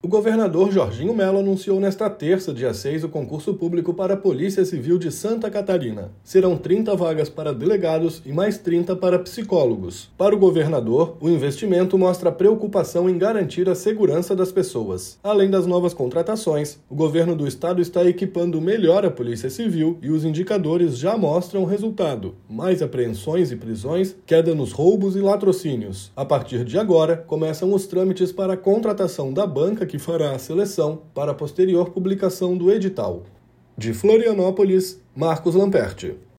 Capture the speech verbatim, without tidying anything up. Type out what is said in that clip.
governador Jorginho Mello anunciou nesta terça, dia seis, o concurso público para a Polícia Civil de Santa Catarina. Serão trinta vagas para delegados e mais trinta para psicólogos. Para o governador, o investimento mostra preocupação em garantir a segurança das pessoas. Além das novas contratações, o governo do estado está equipando melhor a Polícia Civil e os indicadores já mostram resultado: mais apreensões e prisões, queda nos roubos e latrocínios. A partir de agora, começam os trâmites para a contratação da banca que fará a seleção para a posterior publicação do edital. De Florianópolis, Marcos Lamperti.